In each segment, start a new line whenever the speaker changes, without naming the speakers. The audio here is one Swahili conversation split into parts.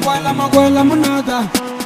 Maguela Munada.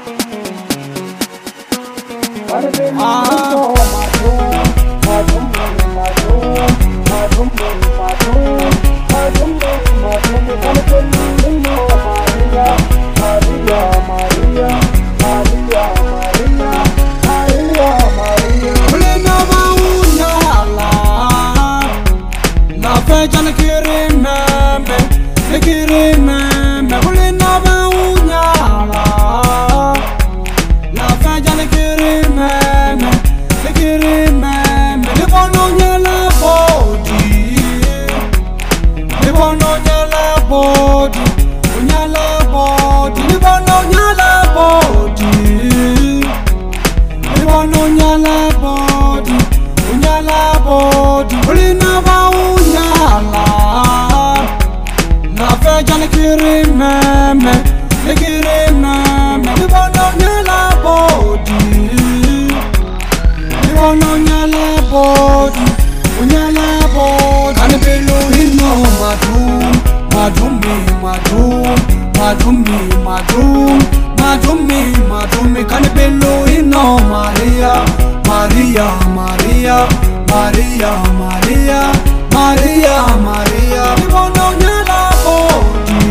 Madumi, can be Louis, no, Maria, Maria, Maria, Maria, Maria, Maria, Maria. You want no yellow body,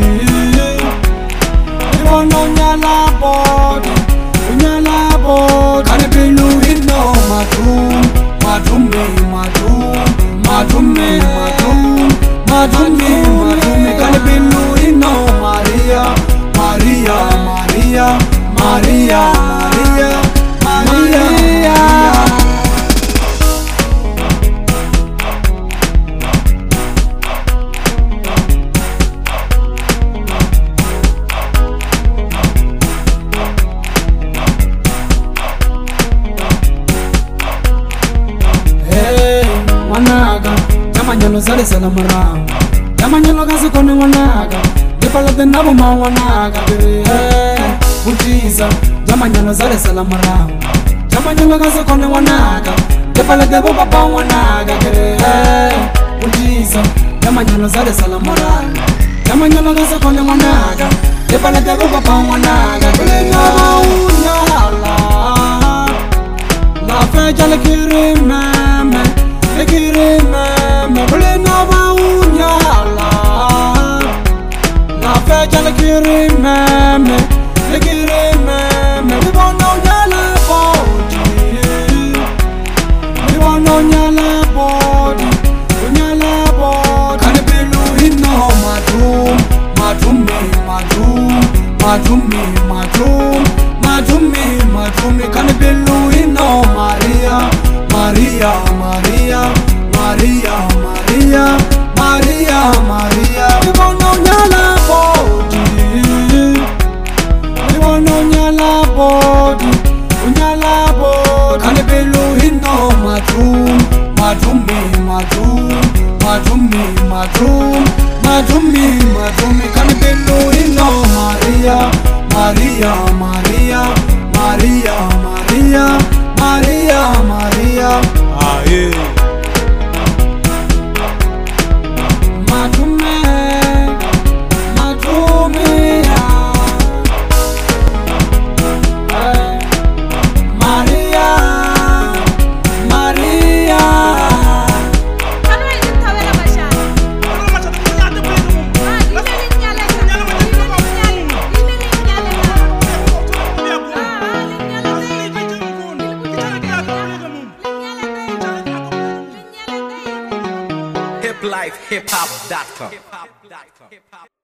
you want no yellow body, yellow body. Can be Louis, no, Madumi, Madumi, Madumi, Madumi, Madumi, Madumi, can be Louis, no, Maria, Maria, Maria, Maria, Maria, Maria. Hey, wanaga, jamanyalo zale salamara, jamanyalo gazi kone wanaga, depala de nabo ma wanaga, hey. Utiza jamanyalo zale salamara jamanyalo gazo kone wanaga depala debo papa wanaga Utiza jamanyalo zale salamara jamanyalo gazo kone wanaga depala debo papa wanaga la fecha le kirimame bulena baunyala la fecha le kirimame Madumi, can be Louis, no, Maria, Maria, Maria, Maria, Maria, Maria, Maria. You want no yala body, you want no yala body, can be Louis, no, Madumi, can be Louis, no, Maria, Maria, Maria, Maria, Maria, Maria, Maria. Ah, yeah.
hiplifehiphop.com